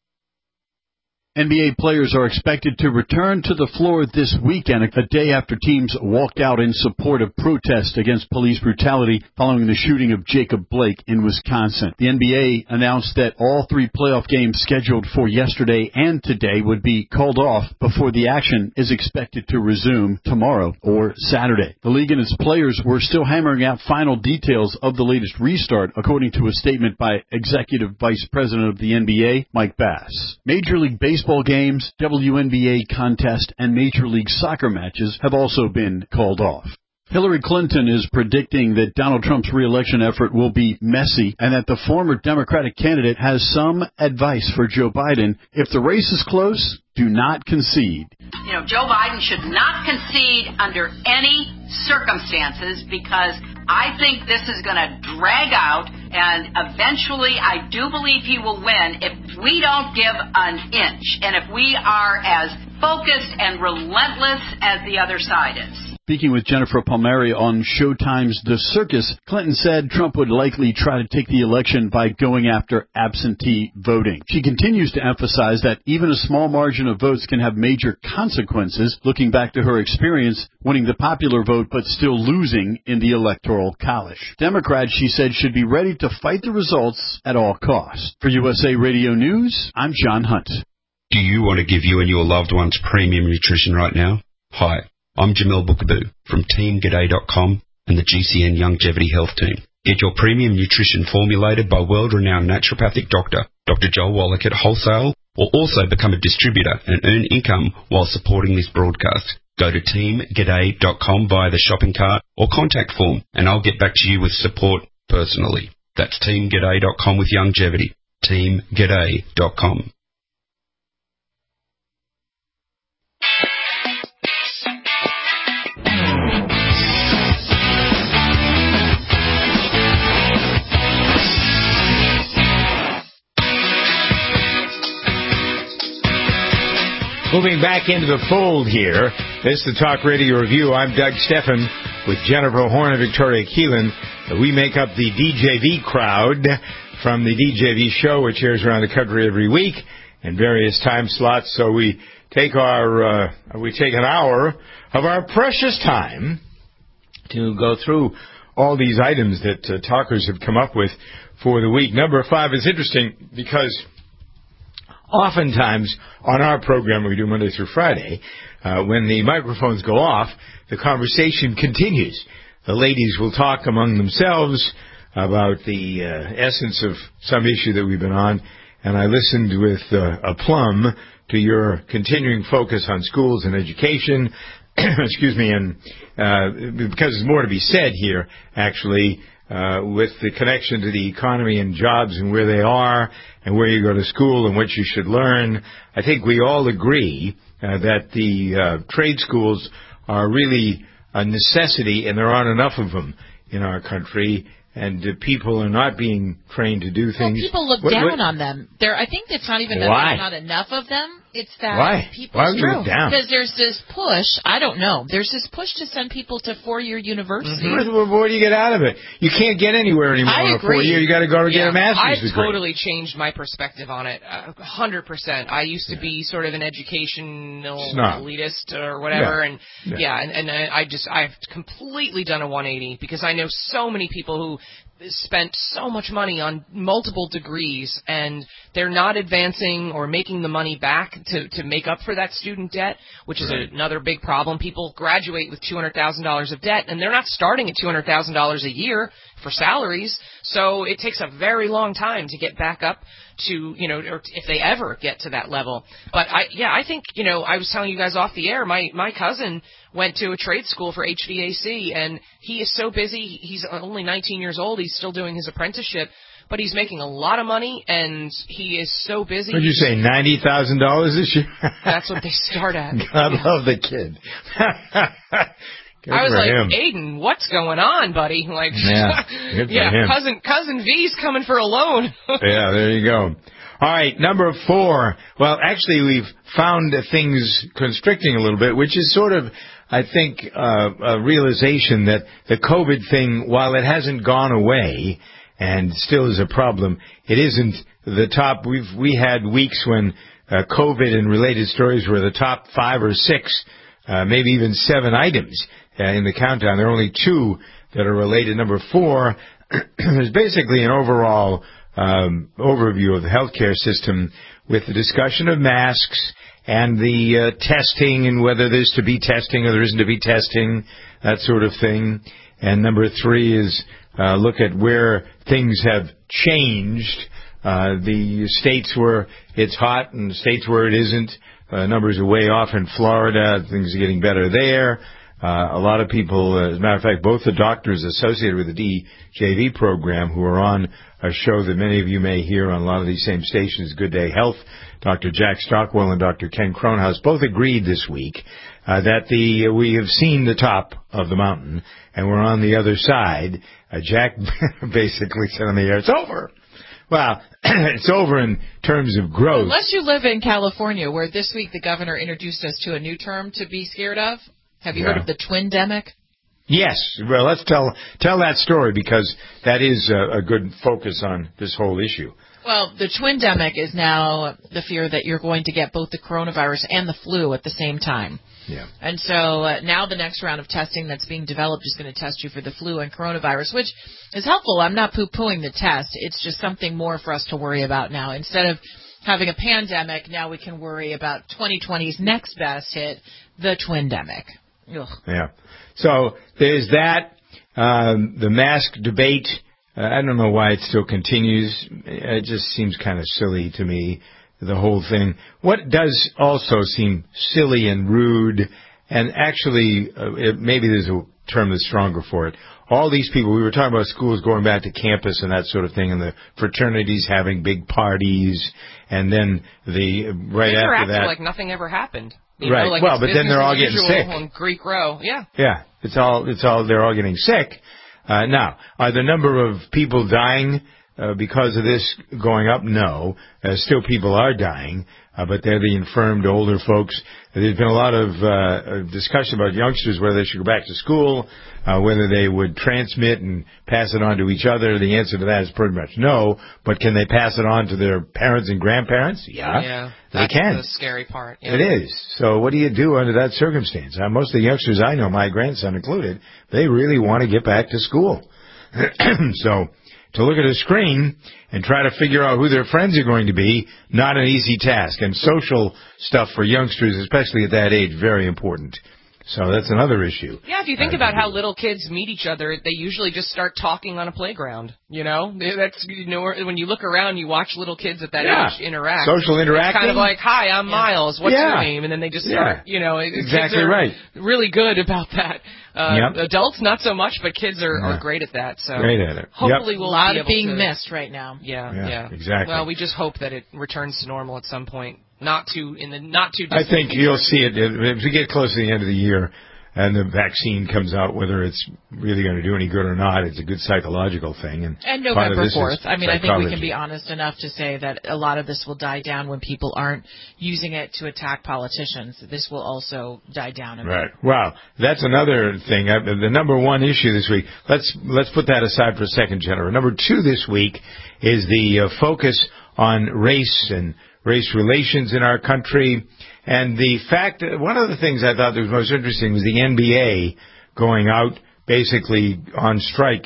N B A players are expected to return to the floor this weekend, a day after teams walked out in support of protests against police brutality following the shooting of Jacob Blake in Wisconsin. The N B A announced that all three playoff games scheduled for yesterday and today would be called off before the action is expected to resume tomorrow or Saturday. The league and its players were still hammering out final details of the latest restart, according to a statement by Executive Vice President of the N B A, Mike Bass. Major League Baseball games, W N B A contest, and Major League Soccer matches have also been called off. Hillary Clinton is predicting that Donald Trump's re-election effort will be messy and that the former Democratic candidate has some advice for Joe Biden. If the race is close, do not concede. You know, Joe Biden should not concede under any circumstances because I think this is going to drag out, and eventually I do believe he will win if we don't give an inch and if we are as focused and relentless as the other side is. Speaking with Jennifer Palmieri on Showtime's The Circus, Clinton said Trump would likely try to take the election by going after absentee voting. She continues to emphasize that even a small margin of votes can have major consequences, looking back to her experience winning the popular vote but still losing in the Electoral College. Democrats, she said, should be ready to fight the results at all costs. For U S A Radio News, I'm John Hunt. Do you want to give you and your loved ones premium nutrition right now? Hi. I'm Jamil Bookaboo from Team G'day dot com and the G C N Longevity Health Team. Get your premium nutrition formulated by world-renowned naturopathic doctor, Doctor Joel Wallach at wholesale, or also become a distributor and earn income while supporting this broadcast. Go to Team G'day dot com via the shopping cart or contact form, and I'll get back to you with support personally. That's Team G'day dot com with longevity. Team G'day dot com. Moving back into the fold here, this is the Talk Radio Review. I'm Doug Steffen with Jennifer Horn and Victoria Keelan. We make up the D J V crowd from the D J V show, which airs around the country every week in various time slots. So we take our uh, we take an hour of our precious time to go through all these items that uh, talkers have come up with for the week. Number five is interesting because oftentimes on our program we do Monday through Friday, uh, when the microphones go off, the conversation continues. The ladies will talk among themselves about the uh, essence of some issue that we've been on, and I listened with uh, aplomb to your continuing focus on schools and education. Excuse me, and uh, because there's more to be said here, actually, Uh, with the connection to the economy and jobs and where they are and where you go to school and what you should learn. I think we all agree uh, that the uh, trade schools are really a necessity, and there aren't enough of them in our country, and uh, people are not being trained to do things. Well, people look what, down what? on them. There, I think it's not even that Why? there's not enough of them. It's that Why? people Why would you look down? Because there's this push. I don't know. There's this push to send people to four-year university. Mm-hmm. What do you get out of it? You can't get anywhere anymore I in a agree. four year. You got to go to yeah, get a master's I've degree. totally changed my perspective on it. A hundred percent. I used to yeah. be sort of an educational Snob. elitist or whatever, yeah. and yeah, yeah and, and I just I've completely done a one eighty because I know so many people who spent so much money on multiple degrees, and they're not advancing or making the money back to, to make up for that student debt, which is Right. another big problem. People graduate with two hundred thousand dollars of debt, and they're not starting at two hundred thousand dollars a year for salaries, so it takes a very long time to get back up to, you know, or if they ever get to that level. But I, yeah, I think, you know, I was telling you guys off the air, my, my cousin went to a trade school for H V A C, and he is so busy. He's only nineteen years old. He's still doing his apprenticeship, but he's making a lot of money, and he is so busy. What did you say, ninety thousand dollars this year? That's what they start at. God love the kid. Good I was for like, him. Aiden, what's going on, buddy? Like, Yeah, good for yeah, him. cousin cousin V's coming for a loan. Yeah, there you go. All right, number four. Well, actually, we've found things constricting a little bit, which is sort of, I think, uh, a realization that the COVID thing, while it hasn't gone away and still is a problem, it isn't the top. We've we had weeks when uh, COVID and related stories were the top five or six, uh, maybe even seven items uh, in the countdown. There are only two that are related. Number four is basically an overall um, overview of the healthcare system with the discussion of masks and the uh, testing and whether there's to be testing or there isn't to be testing, that sort of thing. And number three is uh, look at where things have changed. Uh, the states where it's hot and the states where it isn't. Uh, numbers are way off in Florida. Things are getting better there. Uh, a lot of people, uh, as a matter of fact, both the doctors associated with the D J V program who are on a show that many of you may hear on a lot of these same stations, Good Day Health, Doctor Jack Stockwell and Doctor Ken Cronhaus, both agreed this week uh, that the we have seen the top of the mountain and we're on the other side. Uh, Jack basically said on the air, it's over. Well, it's over in terms of growth. Unless you live in California, where this week the governor introduced us to a new term to be scared of. Have you Yeah. heard of the twindemic? Yes. Well, let's tell tell that story because that is a, a good focus on this whole issue. Well, the twindemic is now the fear that you're going to get both the coronavirus and the flu at the same time. Yeah. And so uh, now the next round of testing that's being developed is going to test you for the flu and coronavirus, which is helpful. I'm not poo-pooing the test. It's just something more for us to worry about now. Instead of having a pandemic, now we can worry about twenty twenty's next best hit, the twindemic. Ugh. Yeah. So there's that. Um, the mask debate, uh, I don't know why it still continues. It just seems kind of silly to me, the whole thing. What does also seem silly and rude, and actually uh, it, maybe there's a term that's stronger for it. All these people, we were talking about schools going back to campus and that sort of thing, and the fraternities having big parties, and then the right They're after that, like nothing ever happened. You right. Know, like well, it's but then business they're all as getting usual sick. On Greek Row, yeah. Yeah, it's all it's all they're all getting sick. Uh, now, are the number of people dying uh, because of this going up? No, uh, still people are dying, uh, but they're the infirmed older folks. There's been a lot of uh, discussion about youngsters whether they should go back to school, uh, whether they would transmit and pass it on to each other. The answer to that is pretty much no. But can they pass it on to their parents and grandparents? Yeah, yeah they that's can. the scary part. Yeah. It is. So what do you do under that circumstance? Uh, most of the youngsters I know, my grandson included, they really want to get back to school. So to look at a screen and try to figure out who their friends are going to be, not an easy task. And social stuff for youngsters, especially at that age, very important. So that's another issue. Yeah, if you think about how little kids meet each other, they usually just start talking on a playground. You know, that's you know when you look around, you watch little kids at that Yeah. age interact. Social interacting. It's kind of like, "Hi, I'm Yeah. Miles. What's Yeah. your name?" And then they just start. Yeah. You know, Exactly kids are right. really good about that. Uh, Yep. Adults not so much, but kids are, Yeah. are great at that. So Great at it. hopefully Yep. we'll A lot be of able being to, missed right now. Yeah, Yeah, yeah, exactly. Well, we just hope that it returns to normal at some point. Not too in the not too. I distant think future. you'll see it if we get close to the end of the year and the vaccine comes out, whether it's really going to do any good or not. It's a good psychological thing. And, And part of November this is fourth. I mean, I think we psychology. can be honest enough to say that a lot of this will die down when people aren't using it to attack politicians. This will also die down a bit. Right. Wow. That's another thing. Uh, the number one issue this week. Let's let's put that aside for a second, Jennifer. Number two this week is the uh, focus on race and race relations in our country. And the fact that one of the things I thought that was most interesting was the N B A going out basically on strike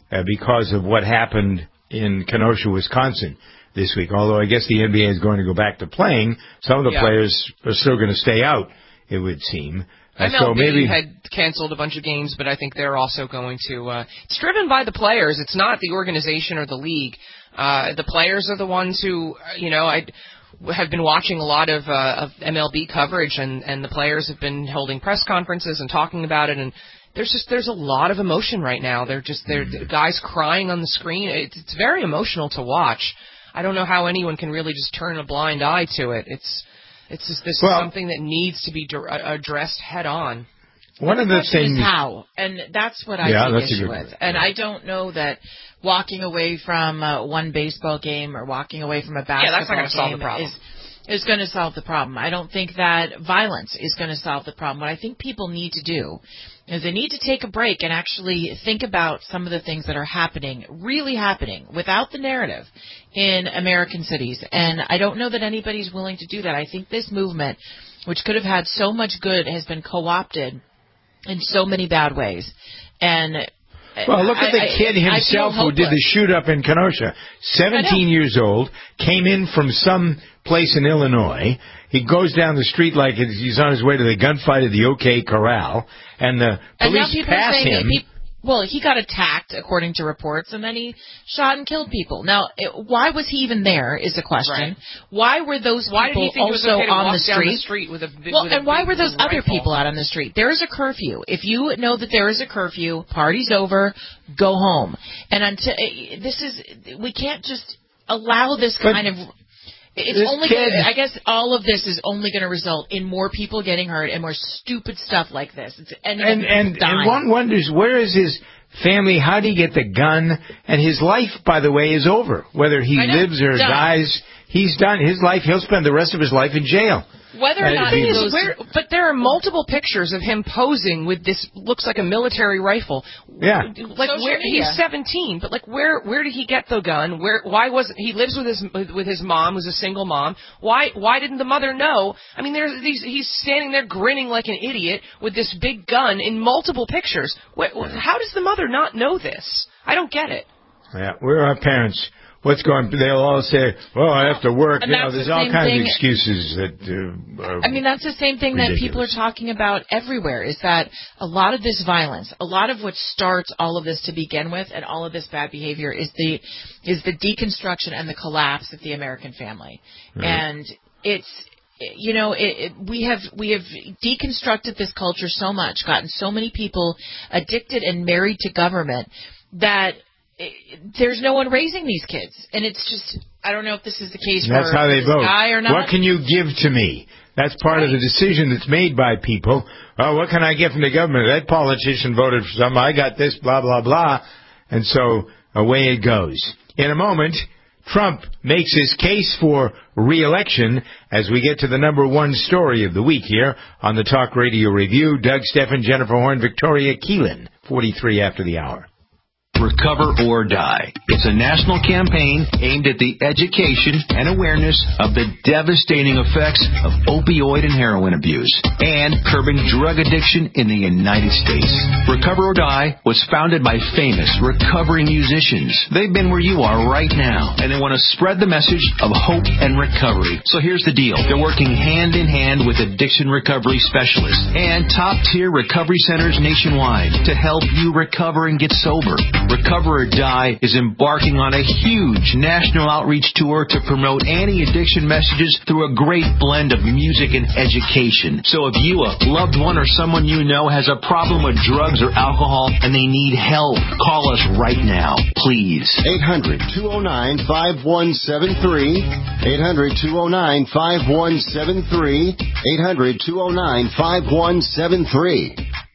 uh, because of what happened in Kenosha, Wisconsin this week. Although I guess the N B A is going to go back to playing, some of the yeah. players are still going to stay out, it would seem. Uh, M L B so maybe had canceled a bunch of games, but I think they're also going to. Uh, it's driven by the players. It's not the organization or the league. Uh, the players are the ones who, you know, I have been watching a lot of, uh, of M L B coverage, and, and the players have been holding press conferences and talking about it. And there's just there's a lot of emotion right now. They're just they're guys crying on the screen. It's, it's very emotional to watch. I don't know how anyone can really just turn a blind eye to it. It's It's just this well, is something that needs to be d- addressed head on. One of the things is how, and that's what I yeah, take that's issue a good with. one. And I don't know that walking away from uh, one baseball game or walking away from a basketball yeah, that's not going to solve the game problem. is is going to solve the problem. I don't think that violence is going to solve the problem. What I think people need to do is they need to take a break and actually think about some of the things that are happening, really happening, without the narrative in American cities. And I don't know that anybody's willing to do that. I think this movement, which could have had so much good, has been co-opted in so many bad ways. And well, look at the I, kid I, himself I who did the shoot-up in Kenosha. seventeen years old, came in from some place in Illinois. He goes down the street like he's on his way to the gunfight at the OK Corral, and the police and pass him. He, well, he got attacked, according to reports, and then he shot and killed people. Now, it, why was he even there is a question. Right. Why were those why people did he think also it was okay to on walk the street? Down the street with a, well, with and a why were those other rifle? people out on the street? There is a curfew. If you know that there is a curfew, party's over, go home. And until this is, we can't just allow this kind but, of. It's only gonna, I guess all of this is only going to result in more people getting hurt and more stupid stuff like this. It's and and, and one wonders, where is his family? How did he get the gun? And his life, by the way, is over. Whether he lives or done. dies, he's done. His life, he'll spend the rest of his life in jail. Whether or not he he goes, where, but there are multiple pictures of him posing with this looks like a military rifle. Yeah, like Social where media. he's seventeen, but like where where did he get the gun? Where why wasn't he lives with his with his mom, who's a single mom? Why why didn't the mother know? I mean, there's these he's standing there grinning like an idiot with this big gun in multiple pictures. Where, how does the mother not know this? I don't get it. Yeah, we're our parents. What's going? They'll all say, "Well, I have to work." You know, there's the all kinds thing. of excuses that. Uh, are I mean, that's the same thing ridiculous. that people are talking about everywhere. Is that a lot of this violence, a lot of what starts all of this to begin with, and all of this bad behavior is the is the deconstruction and the collapse of the American family, right. and it's. You know, it, it, we have we have deconstructed this culture so much, gotten so many people addicted and married to government that it, there's no one raising these kids, and it's just I don't know if this is the case That's for how they this vote. guy or not. What can you give to me? That's part right. of the decision that's made by people. Oh, what can I get from the government? That politician voted for something. I got this, blah blah blah, and so away it goes. In a moment, Trump makes his case for re-election as we get to the number one story of the week here on the Talk Radio Review. Doug Stephan, Jennifer Horn, Victoria Keelan, forty-three after the hour. Recover or Die. It's a national campaign aimed at the education and awareness of the devastating effects of opioid and heroin abuse and curbing drug addiction in the United States. Recover or Die was founded by famous recovering musicians. They've been where you are right now, and they want to spread the message of hope and recovery. So here's the deal. They're working hand in hand with addiction recovery specialists and top-tier recovery centers nationwide to help you recover and get sober. Recover or Die is embarking on a huge national outreach tour to promote anti-addiction messages through a great blend of music and education. So if you, a loved one, or someone you know has a problem with drugs or alcohol and they need help, call us right now, please. eight hundred, two oh nine, five one seven three. eight hundred, two oh nine, five one seven three. eight hundred, two oh nine, five one seven three.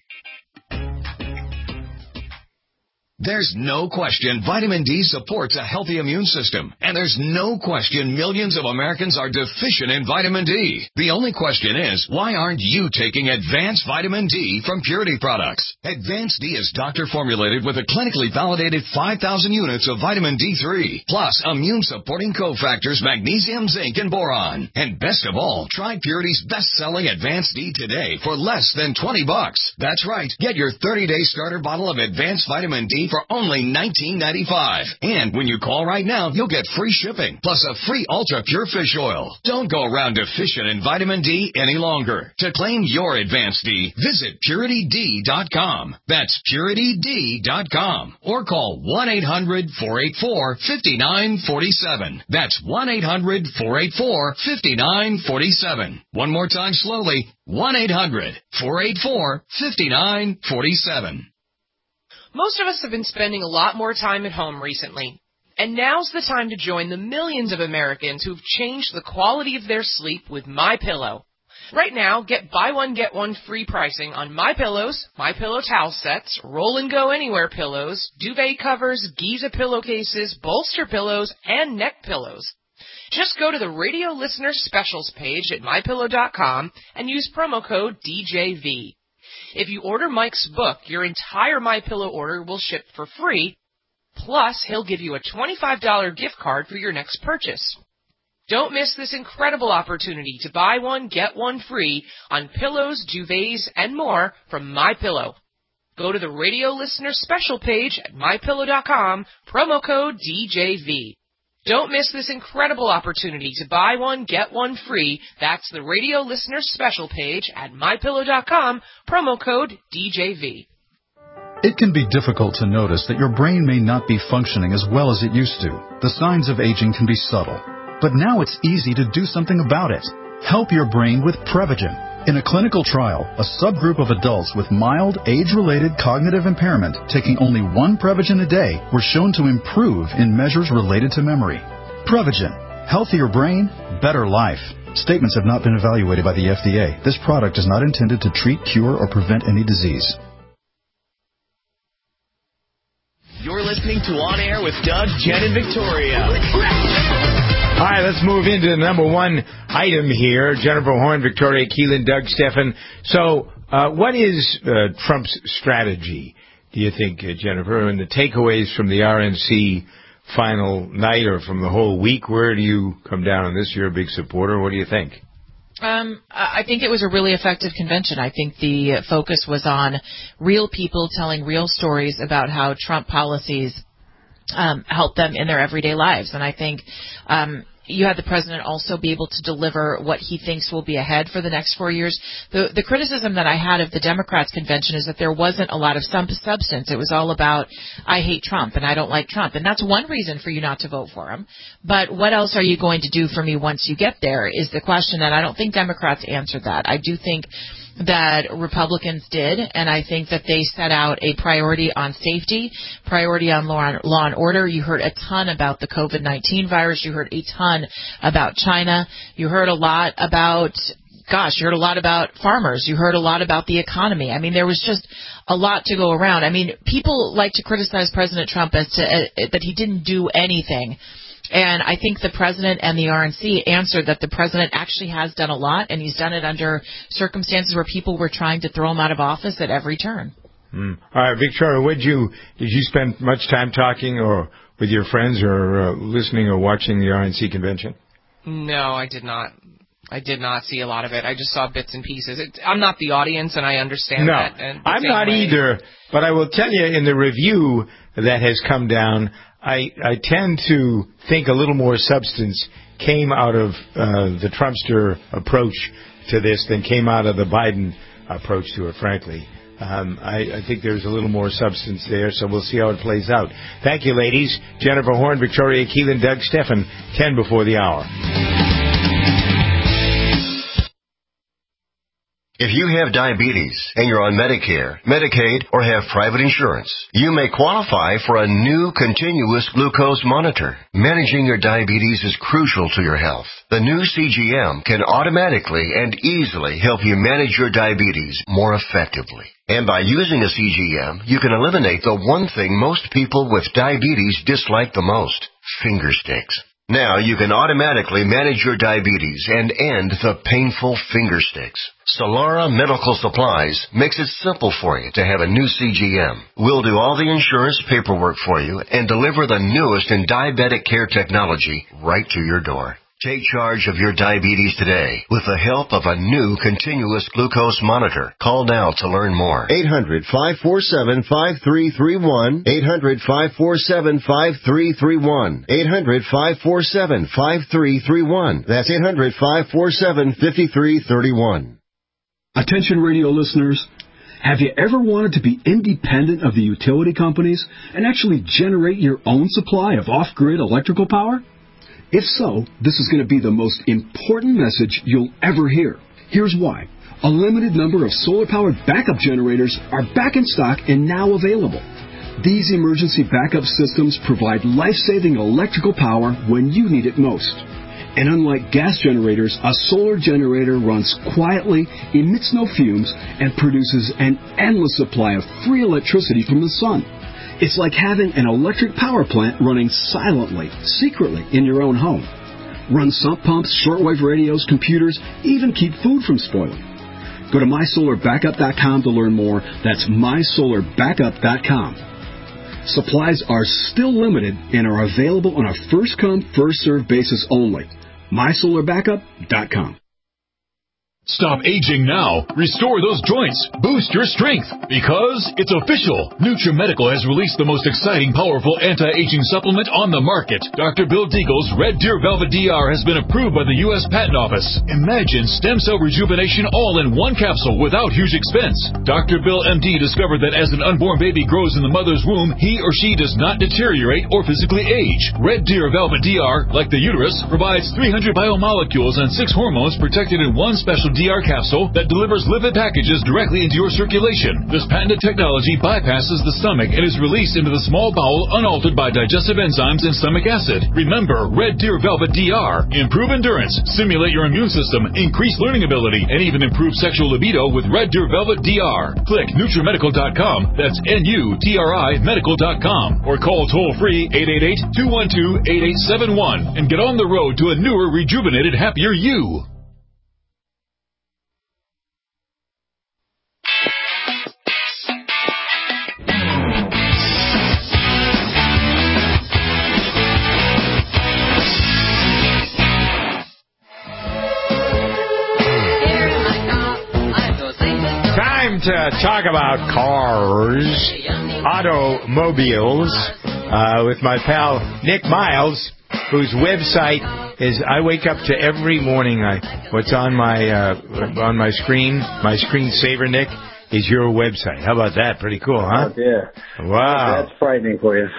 There's no question vitamin D supports a healthy immune system. And there's no question millions of Americans are deficient in vitamin D. The only question is, why aren't you taking Advanced Vitamin D from Purity Products? Advanced D is doctor-formulated with a clinically validated five thousand units of vitamin D three, plus immune-supporting cofactors magnesium, zinc, and boron. And best of all, try Purity's best-selling Advanced D today for less than twenty bucks. That's right. Get your thirty-day starter bottle of Advanced Vitamin D D for only nineteen ninety-five. And when you call right now, you'll get free shipping, plus a free Ultra Pure Fish Oil. Don't go around deficient in vitamin D any longer. To claim your Advanced D, visit Purity D dot com. That's Purity D dot com. Or call one eight hundred four eight four five nine four seven. That's one eight hundred four eight four five nine four seven. One more time slowly, one eight hundred four eight four five nine four seven. Most of us have been spending a lot more time at home recently. And now's the time to join the millions of Americans who've changed the quality of their sleep with MyPillow. Right now, get buy one, get one free pricing on My Pillows, MyPillow towel sets, Roll and Go Anywhere pillows, duvet covers, Giza pillowcases, bolster pillows, and neck pillows. Just go to the radio listener specials page at my pillow dot com and use promo code D J V. If you order Mike's book, your entire MyPillow order will ship for free, plus he'll give you a twenty-five dollars gift card for your next purchase. Don't miss this incredible opportunity to buy one, get one free on pillows, duvets, and more from MyPillow. Go to the radio listener special page at my pillow dot com, promo code D J V. Don't miss this incredible opportunity to buy one, get one free. That's the radio listener special page at my pillow dot com, promo code D J V. It can be difficult to notice that your brain may not be functioning as well as it used to. The signs of aging can be subtle. But now it's easy to do something about it. Help your brain with Prevagen. In a clinical trial, a subgroup of adults with mild, age-related cognitive impairment taking only one Prevagen a day were shown to improve in measures related to memory. Prevagen. Healthier brain, better life. Statements have not been evaluated by the F D A. This product is not intended to treat, cure, or prevent any disease. You're listening to On Air with Doug, Jen, and Victoria. All right, let's move into the number one item here. Jennifer Horn, Victoria Keelan, Doug Stephan. So uh, what is uh, Trump's strategy, do you think, uh, Jennifer? And the takeaways from the R N C final night or from the whole week, where do you come down on this? You're a big supporter. What do you think? Um, I think it was a really effective convention. I think the focus was on real people telling real stories about how Trump policies Um, help them in their everyday lives. And I think um, you had the president also be able to deliver what he thinks will be ahead for the next four years. The, the criticism that I had of the Democrats' convention is that there wasn't a lot of some substance. It was all about, I hate Trump and I don't like Trump. And that's one reason for you not to vote for him. But what else are you going to do for me once you get there is the question. And I don't think Democrats answered that. I do think that Republicans did, and I think that they set out a priority on safety, priority on law and, law and order. You heard a ton about the COVID nineteen virus. You heard a ton about China. You heard a lot about, gosh, you heard a lot about farmers. You heard a lot about the economy. I mean, there was just a lot to go around. I mean, people like to criticize President Trump as to uh, that he didn't do anything. And I think the president and the R N C answered that the president actually has done a lot, and he's done it under circumstances where people were trying to throw him out of office at every turn. Mm. All right, Victoria, would you did you spend much time talking or with your friends or uh, listening or watching the R N C convention? No, I did not. I did not see a lot of it. I just saw bits and pieces. It, I'm not the audience, and I understand no, that. No, I'm not way. either. But I will tell you, in the review that has come down, I, I tend to think a little more substance came out of uh, the Trumpster approach to this than came out of the Biden approach to it, frankly. Um, I, I think there's a little more substance there, so we'll see how it plays out. Thank you, ladies. Jennifer Horn, Victoria Keelan, Doug Stephan, ten before the hour. If you have diabetes and you're on Medicare, Medicaid, or have private insurance, you may qualify for a new continuous glucose monitor. Managing your diabetes is crucial to your health. The new C G M can automatically and easily help you manage your diabetes more effectively. And by using a C G M, you can eliminate the one thing most people with diabetes dislike the most, finger sticks. Now you can automatically manage your diabetes and end the painful finger sticks. Solara Medical Supplies makes it simple for you to have a new C G M. We'll do all the insurance paperwork for you and deliver the newest in diabetic care technology right to your door. Take charge of your diabetes today with the help of a new continuous glucose monitor. Call now to learn more. eight hundred, five four seven, five three three one. eight hundred, five four seven, five three three one. eight hundred, five four seven, five three three one. That's eight hundred, five four seven, five three three one. Attention radio listeners. Have you ever wanted to be independent of the utility companies and actually generate your own supply of off-grid electrical power? If so, this is going to be the most important message you'll ever hear. Here's why. A limited number of solar-powered backup generators are back in stock and now available. These emergency backup systems provide life-saving electrical power when you need it most. And unlike gas generators, a solar generator runs quietly, emits no fumes, and produces an endless supply of free electricity from the sun. It's like having an electric power plant running silently, secretly in your own home. Run sump pumps, shortwave radios, computers, even keep food from spoiling. Go to my solar backup dot com to learn more. That's my solar backup dot com. Supplies are still limited and are available on a first-come, first-served basis only. my solar backup dot com. Stop aging now. Restore those joints. Boost your strength. Because it's official. NutriMedical has released the most exciting, powerful anti-aging supplement on the market. Doctor Bill Deagle's Red Deer Velvet D R has been approved by the U S Patent Office. Imagine stem cell rejuvenation all in one capsule without huge expense. Doctor Bill M D discovered that as an unborn baby grows in the mother's womb, he or she does not deteriorate or physically age. Red Deer Velvet D R, like the uterus, provides three hundred biomolecules and six hormones protected in one special D R capsule that delivers lipid packages directly into your circulation. This patented technology bypasses the stomach and is released into the small bowel unaltered by digestive enzymes and stomach acid. Remember, Red Deer Velvet D R. Improve endurance, stimulate your immune system, increase learning ability, and even improve sexual libido with Red Deer Velvet D R. Click NutriMedical dot com, that's N U T R I medical dot com, or call toll-free eight eight eight, two one two, eight eight seven one and get on the road to a newer, rejuvenated, happier you. Time to talk about cars, automobiles, uh, with my pal Nick Miles, whose website is, I wake up to every morning, I, what's on my uh, on my screen, my screensaver, Nick, is your website. How about that? Pretty cool, huh? Oh, yeah. Wow. That's frightening for you.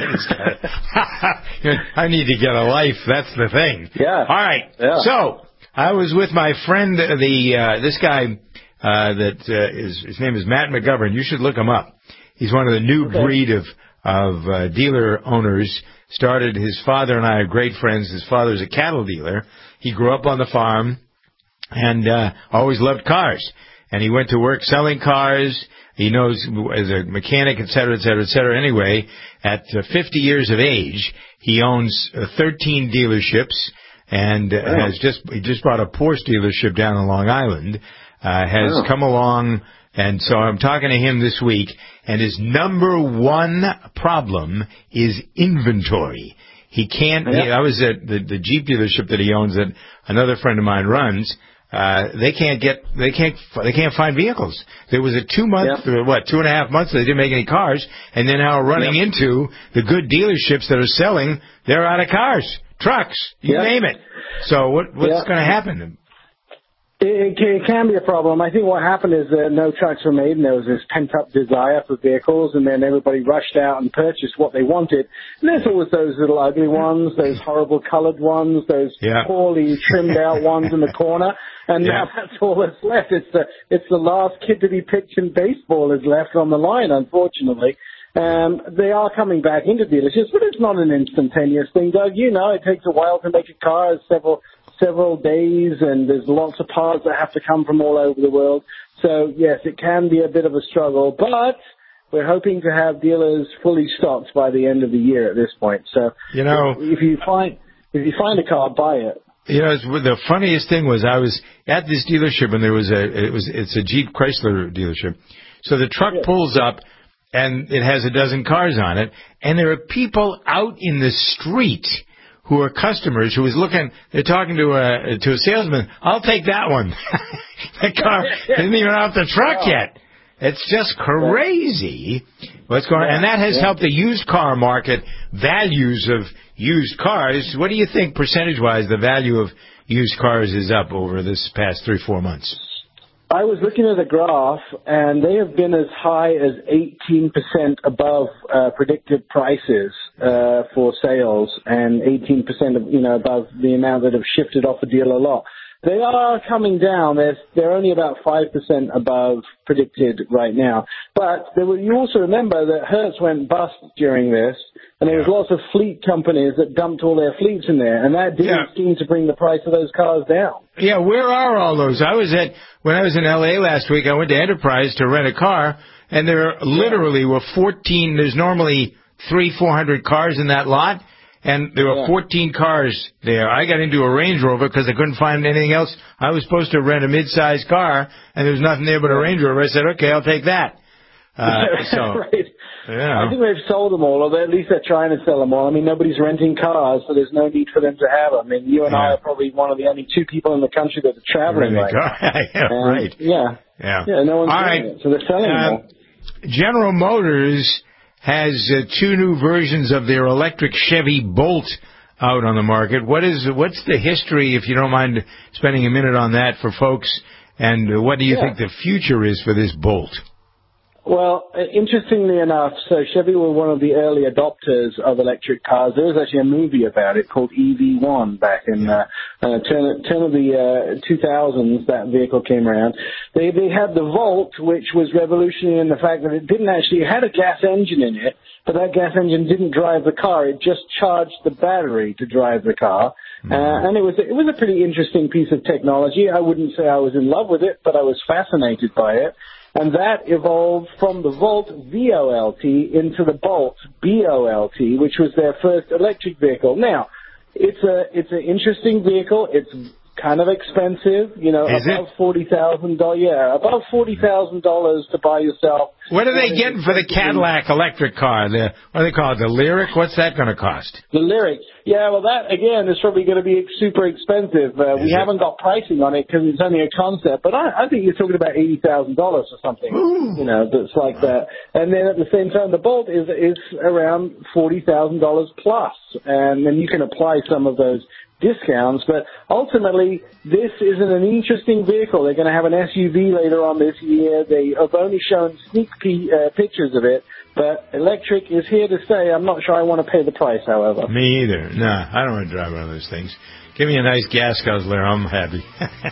I need to get a life. That's the thing. Yeah. All right. Yeah. So, I was with my friend, the uh, this guy, uh, that uh, is, his name is Matt McGovern. You should look him up. He's one of the new okay. breed of, of uh, dealer owners. Started, his father and I are great friends. His father's a cattle dealer. He grew up on the farm and uh, always loved cars. And he went to work selling cars. He knows as a mechanic, et cetera, et cetera, et cetera. Anyway, at uh, fifty years of age, he owns uh, thirteen dealerships and uh, wow. has just he just bought a Porsche dealership down in Long Island. Uh, has wow. come along, and so I'm talking to him this week. And his number one problem is inventory. He can't. Yeah. He, I was at the, the Jeep dealership that he owns that another friend of mine runs. Uh, they can't get, they can't, they can't find vehicles. There was a two month, yep. what, two and a half months they didn't make any cars, and then now running yep. into the good dealerships that are selling, they're out of cars, trucks, you yep. name it. So what, what's yep. going to happen? It, it can be a problem. I think what happened is that no trucks were made, and there was this pent-up desire for vehicles, and then everybody rushed out and purchased what they wanted. And there's always those little ugly ones, those horrible colored ones, those yeah. poorly trimmed-out ones in the corner. And yeah. now that's all that's left. It's the it's the last kid to be picked in baseball is left on the line, unfortunately. Um, they are coming back into dealerships, but it's not an instantaneous thing, Doug. You know, it takes a while to make a car, several several days, and there's lots of parts that have to come from all over the world. So, yes, it can be a bit of a struggle, but we're hoping to have dealers fully stocked by the end of the year at this point. So, you know, if you find if you find a car, buy it. You know, it's, the funniest thing was I was at this dealership, and there was a it was it's a Jeep Chrysler dealership. So the truck yeah. pulls up, and it has a dozen cars on it, and there are people out in the street who are customers who is looking, they're talking to a to a salesman. I'll take that one. That car isn't even off the truck yet. It's just crazy what's going on. And that has helped the used car market, values of used cars. What do you think, percentage-wise, the value of used cars is up over this past three, four months? I was looking at a graph, and they have been as high as eighteen percent above uh, predicted prices uh, for sales, and eighteen percent of, you know, above the amount that have shifted off the dealer lot. They are coming down. They're, they're only about five percent above predicted right now. But there were, you also remember that Hertz went bust during this, and there was lots of fleet companies that dumped all their fleets in there, and that didn't yeah. seem to bring the price of those cars down. Yeah, where are all those? I was at, when I was in L A last week, I went to Enterprise to rent a car, and there literally were fourteen, there's normally three, four hundred cars in that lot, and there were yeah. fourteen cars there. I got into a Range Rover because I couldn't find anything else. I was supposed to rent a mid-sized car, and there was nothing there but a Range Rover. I said, okay, I'll take that. Uh, so, right. yeah. I think they've sold them all, or at least they're trying to sell them all. I mean, nobody's renting cars, so there's no need for them to have them. I mean, you and yeah. I are probably one of the only two people in the country that are traveling right now. yeah, and, right. Yeah. Yeah. Yeah, no one's all doing right. it, so they're selling uh, them all. General Motors has uh, two new versions of their electric Chevy Bolt out on the market. What is what's the history, if you don't mind spending a minute on that for folks, and what do you yeah. think the future is for this Bolt? Well, interestingly enough, so Chevy were one of the early adopters of electric cars. There was actually a movie about it called E V one back in uh, uh, turn, turn of the uh, two thousands. That vehicle came around. They they had the Volt, which was revolutionary in the fact that it didn't actually it had a gas engine in it, but that gas engine didn't drive the car. It just charged the battery to drive the car. Mm-hmm. Uh, and it was it was a pretty interesting piece of technology. I wouldn't say I was in love with it, but I was fascinated by it. And that evolved from the Volt V O L T into the Bolt B O L T, which was their first electric vehicle. Now, it's a it's an interesting vehicle. It's kind of expensive, you know, Is above it? forty thousand dollars. Yeah, above forty thousand dollars to buy yourself. What are they getting for the Cadillac electric car? The what do they call it? The Lyriq? What's that going to cost? The Lyriq. Yeah, well, that again is probably going to be super expensive. Uh, we it? haven't got pricing on it because it's only a concept, but I, I think you're talking about eighty thousand dollars or something. Ooh. You know, that's like that. And then at the same time, the Bolt is is around forty thousand dollars plus, and then you can apply some of those discounts, but ultimately this is an interesting vehicle. They're going to have an S U V later on this year. They have only shown sneak p- uh, pictures of it, but electric is here to stay. I'm not sure I want to pay the price, however. Me either. No, I don't want to drive one of those things. Give me a nice gas guzzler. I'm happy.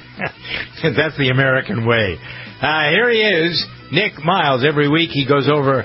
That's the American way. Uh, here he is, Nick Miles. Every week he goes over...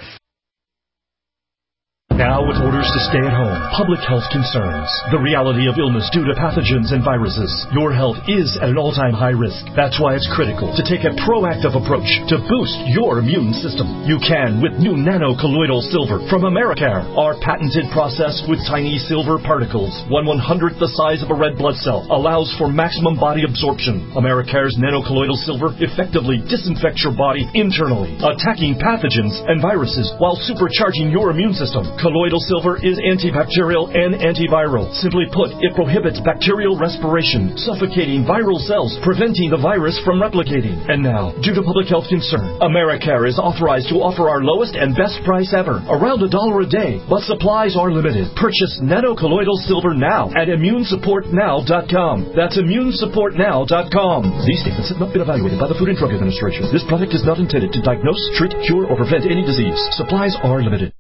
Now with orders to stay at home, public health concerns, the reality of illness due to pathogens and viruses, your health is at an all-time high risk. That's why it's critical to take a proactive approach to boost your immune system. You can with new nano-colloidal silver from Americare. Our patented process with tiny silver particles, one one-hundredth the size of a red blood cell, allows for maximum body absorption. Americare's nano-colloidal silver effectively disinfects your body internally, attacking pathogens and viruses while supercharging your immune system. Colloidal silver is antibacterial and antiviral. Simply put, it prohibits bacterial respiration, suffocating viral cells, preventing the virus from replicating. And now, due to public health concern, Americare is authorized to offer our lowest and best price ever, around a dollar a day, but supplies are limited. Purchase nano-colloidal silver now at immune support now dot com. That's immune support now dot com. These statements have not been evaluated by the Food and Drug Administration. This product is not intended to diagnose, treat, cure, or prevent any disease. Supplies are limited.